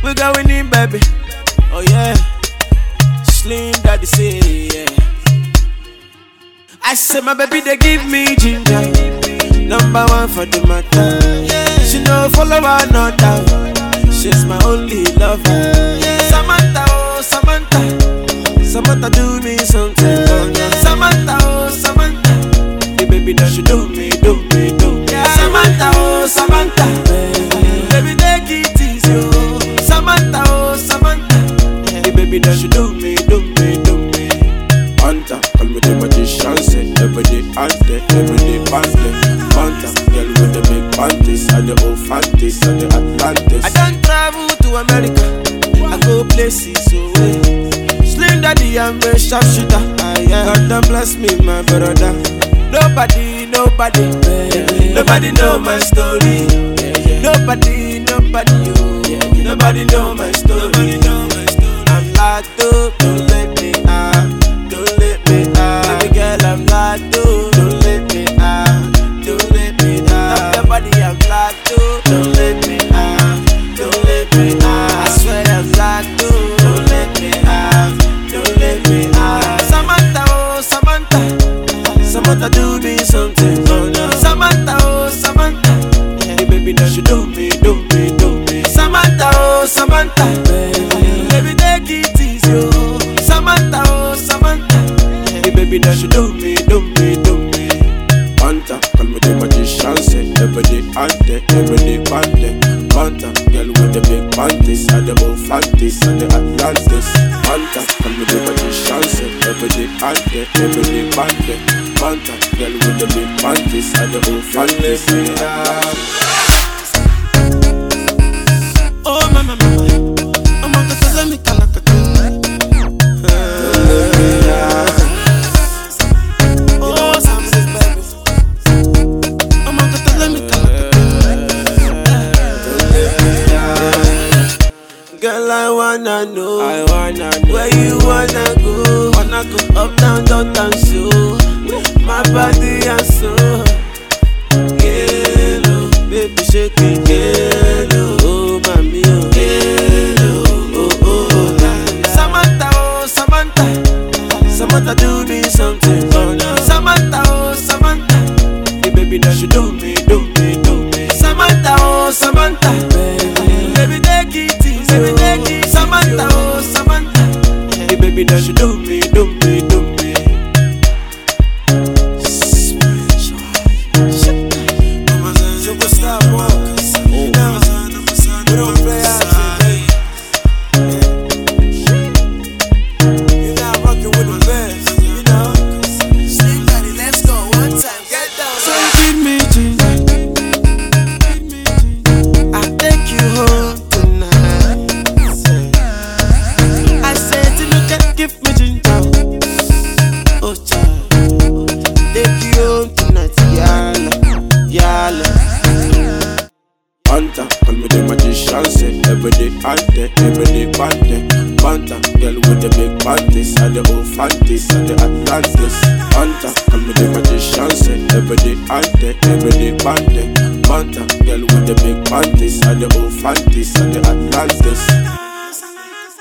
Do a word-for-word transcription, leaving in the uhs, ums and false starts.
We going in, baby. Oh yeah. Slim Daddy say, yeah. I say my baby, they give me ginger. Number one for the matter. She no follow another. She's my only lover. Samantha, oh Samantha, Samantha do me something. Samantha, oh Samantha, the baby that she do me, do me, do me. Samantha, oh Samantha, baby take it easy, oh. Samantha, oh Samantha, the baby that she do me, do me, do me. Hunter, call me the magician, say every day ante, every day pante. Hunter, girl with the big panties and the old fanties and the Atlantis. I don't travel to America, I go places away. Slim Daddy, I'm a sharpshooter. Ah, yeah. God don't bless me, my brother. Nobody, nobody, baby. Nobody know my story. Yeah, yeah. Nobody, nobody, oh. Yeah, yeah. Nobody know my story. Nobody know my story. I'm locked up, don't let me out. Don't let me out. Baby girl, I'm locked up, don't let me out. Don't let me out. Love your body, I'm locked up, don't let me out. Don't let me out. I swear I'm locked up, don't let me out. Don't let me out. Samantha, oh Samantha, Samantha do me something. Oh no. Samantha, oh Samantha, the baby that she do me, do me, do me. Samantha, oh Samantha, baby, baby take it easy, oh. Samantha, oh Samantha, the baby that she do me, do me, do me. Hunter, call me the magician, say every day ante, every day pante. Hunter, girl with the big panties and the old fanties and the Atlantis. Hunter, call me the magician, say every day ante, every day pante. Hunter, girl with the big panties and the old fanties and the Atlantis. Oh mama, mama, oh mama, tell me kalaka. Girl, I wanna know, I wanna know where you wanna go. Wanna go up, down, down, down, so my body and soul. Hello, baby, shake it, hello, oh, mami, oh, hello, oh, oh, oh. Samantha, oh, Samantha, Samantha do me something, oh, no. Samantha, oh, Samantha, the baby that she do me, do me, do me. Samantha, oh, Samantha, baby, baby take it. Baby, take it, Samantha, oh Samantha, the baby that she do me, do me, do me. Spiritual, superstar walkers. You know, we don't play outside. You're not rocking with the best, you know. Slim Daddy, let's go one time, get down. So give me ginger, I'll take you home. Give me ginger, oh child. Take you home tonight, yalla, yalla. Hunter, call me the magician, say every day ante, every day pante. Hunter, girl with the big panties and the old fanties and the Atlantis. Hunter, call me the magician, say every day ante, every day pante. Hunter, girl with the big panties and the old fanties and the Atlantis.